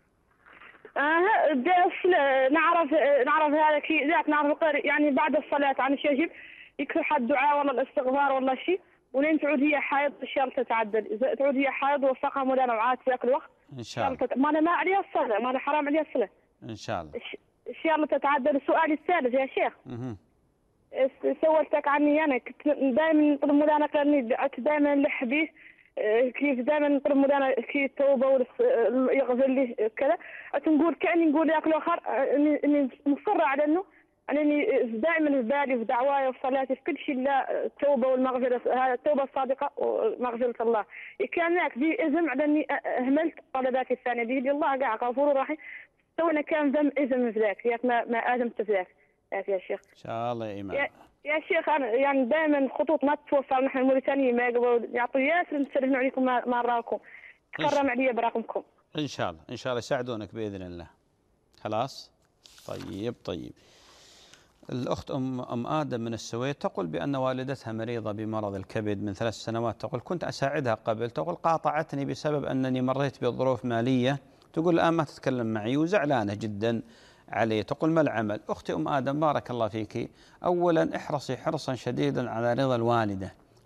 اه بس نعرف نعرف هذا كي ذاك نعرف يعني بعد الصلاة عن شيء يجب يكفي حد دعاء ولا الاستغفار ولا شيء، ولين تعود هي حائض ان شاء الله تتعدل. اذا تعود هي حائض وفقها مولانا وعاد في ذاك الوقت ان شاء الله. ما انا ما عليها الصلاة، ما انا حرام عليها الصلاة ان شاء الله. ان شاء الله تتعدل. السؤال الثالث يا شيخ. اها سولتك عني انا كنت دائما نطلب مولانا كاني دائما نلح به، كيف دائما نطلب مولانا كي التوبه ويغفر لي كذا، نقول كاني نقول ياك الاخر اني مصره على انه انني دائما في بالي في دعواي وفي صلاتي في كل شيء الا التوبه والمغفره، هذا التوبه الصادقه ومغفره الله. كان هناك دي اذم على اني اهملت طلباتي الثانيه دي الله قاع غفور رحيم، تونا كان ذم اذن في ذاك ياك ما ما ادمت في ذاك يا شيخ. ان شاء الله يا ايمان. يا, يا شيخ انا يعني دائما خطوط ما تتوصل، نحن الموريتانيين ما يقبلوا يعطوا ياسر نسلموا عليكم ما, ما نراكم، تكرم علي برقمكم. ان شاء الله ان شاء الله يساعدونك باذن الله. خلاص طيب طيب. الأخت أم أم آدم من السويد تقول بأن والدتها مريضة بمرض الكبد من ثلاث سنوات، تقول كنت أساعدها قبل، تقول قاطعتني بسبب أنني مريت بظروف مالية، تقول الآن ما تتكلم معي وزعلانة جدا علي، تقول ما العمل؟ أختي أم آدم بارك الله فيك، أولا احرصي حرصا شديدا على رضا الوالدة،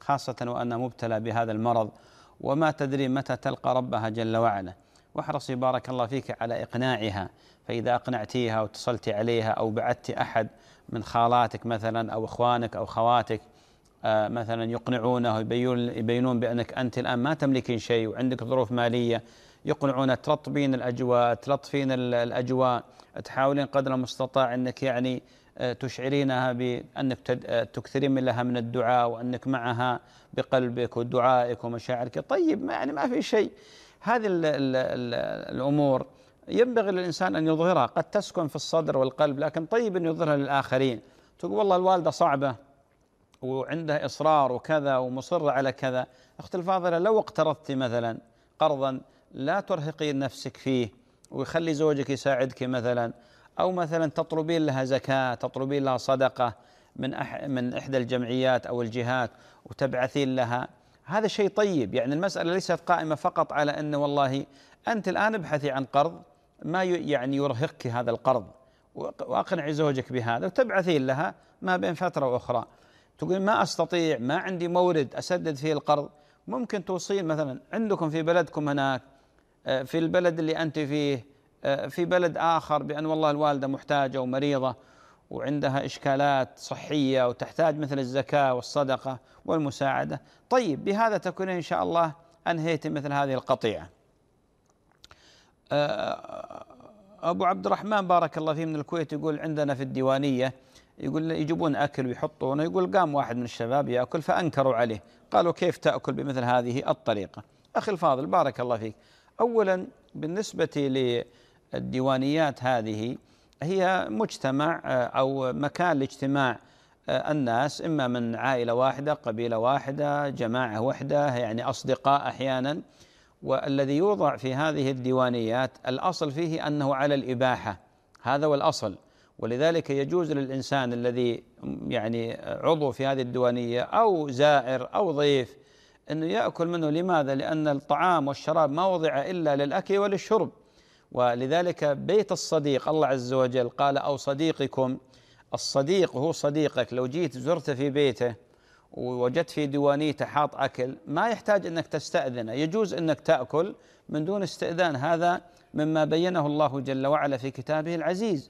خاصة وأنا مبتلى بهذا المرض وما تدري متى تلقى ربها جل وعلا. واحرصي بارك الله فيك على إقناعها، فإذا أقنعتيها واتصلت عليها أو بعثت أحد من خالاتك مثلا أو إخوانك أو خواتك آه مثلا يقنعونه يبينون بأنك أنت الآن ما تملكين شيء وعندك ظروف مالية، يقنعون ترطبين الأجواء تلطفين الأجواء، تحاولين قدر المستطاع أنك يعني تشعرينها بأنك تكثرين من لها من الدعاء وأنك معها بقلبك ودعائك ومشاعرك. طيب ما يعني ما في شيء. هذه ال ال ال الأمور ينبغي للإنسان أن يظهرها، قد تسكن في الصدر والقلب لكن طيب أن يظهرها للآخرين. تقول والله الوالدة صعبة وعندها إصرار وكذا ومصرة على كذا. أختي الفاضلة لو اقترضت مثلا قرضا لا ترهقين نفسك فيه ويخلي زوجك يساعدك مثلا، أو مثلا تطلبين لها زكاة، تطلبين لها صدقة من أح من إحدى الجمعيات أو الجهات وتبعثين لها، هذا شيء طيب. يعني المسألة ليست قائمة فقط على أن والله أنت الآن ابحثي عن قرض ما يعني يرهقك هذا القرض وأقنعي زوجك بهذا وتبعثين لها ما بين فترة وأخرى. تقول ما أستطيع، ما عندي مورد أسدد فيه القرض، ممكن توصين مثلا عندكم في بلدكم هناك، في البلد اللي أنت فيه، في بلد آخر، بأن والله الوالدة محتاجة ومريضة وعندها إشكالات صحية وتحتاج مثل الزكاة والصدقة والمساعدة. طيب بهذا تكون إن شاء الله أنهيت مثل هذه القطيعة. أبو عبد الرحمن بارك الله فيه من الكويت يقول عندنا في الديوانية يقول يجيبون أكل ويحطونه، يقول قام واحد من الشباب يأكل فأنكروا عليه، قالوا كيف تأكل بمثل هذه الطريقة؟ أخي الفاضل بارك الله فيك، أولا بالنسبة للديوانيات هذه هي مجتمع أو مكان لاجتماع الناس، إما من عائلة واحدة، قبيلة واحدة، جماعة واحدة، يعني أصدقاء أحيانا. والذي يوضع في هذه الديوانيات الأصل فيه أنه على الإباحة، هذا هو الأصل. ولذلك يجوز للإنسان الذي يعني عضو في هذه الديوانية أو زائر أو ضيف أنه يأكل منه. لماذا؟ لأن الطعام والشراب ما وضع إلا للأكل وللشرب. ولذلك بيت الصديق الله عز وجل قال أو صديقكم، الصديق هو صديقك، لو جيت زرت في بيته ووجدت في ديوانيته حاط أكل ما يحتاج أنك تستأذن، يجوز أنك تأكل من دون استئذان. هذا مما بينه الله جل وعلا في كتابه العزيز.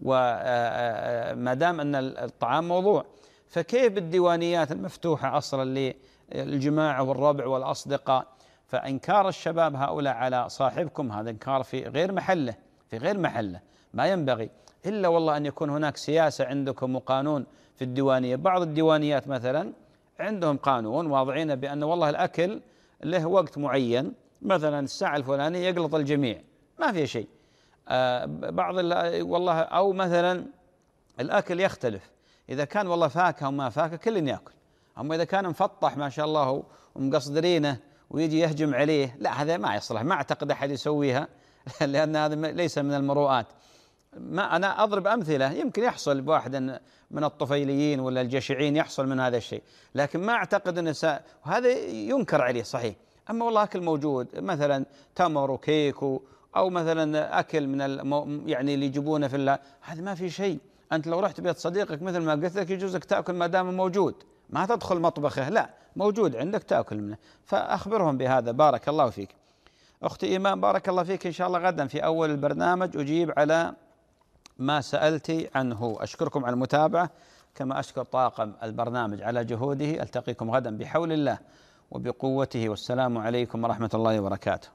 وما دام أن الطعام موضوع، فكيف بالديوانيات المفتوحة أصلا للجماعة والربع والأصدقاء؟ فإنكار الشباب هؤلاء على صاحبكم هذا إنكار في غير محله، في غير محله، ما ينبغي إلا والله أن يكون هناك سياسة عندكم وقانون في الديوانية. بعض الديوانيات مثلا عندهم قانون واضعين بأن والله الأكل له وقت معين، مثلا الساعة الفلانية يقلط الجميع ما في شيء. آه بعض والله أو مثلا الأكل يختلف، إذا كان والله فاكهة وما فاكهة كل يأكل، أما إذا كان مفطح ما شاء الله ومقصدرينه ويجي يهجم عليه، لا هذا ما يصلح، ما أعتقد أحد يسويها لأن هذا ليس من المروءات. ما أنا أضرب أمثلة يمكن يحصل بواحد من الطفيليين ولا الجشعين يحصل من هذا الشيء، لكن ما أعتقد أن سا... وهذا ينكر عليه صحيح. أما والله أكل موجود مثلا تمر وكيك أو مثلا أكل من الم... يعني اللي يجيبونه في الله، هذا ما في شيء. أنت لو رحت بيت صديقك مثل ما قلت لك يجوزك تأكل ما دام موجود، ما تدخل مطبخه، لا موجود عندك تأكل منه، فأخبرهم بهذا. بارك الله فيك. أختي إيمان بارك الله فيك، إن شاء الله غدا في أول البرنامج أجيب على ما سألتي عنه. أشكركم على المتابعة، كما أشكر طاقم البرنامج على جهوده. ألتقيكم غدا بحول الله وبقوته، والسلام عليكم ورحمة الله وبركاته.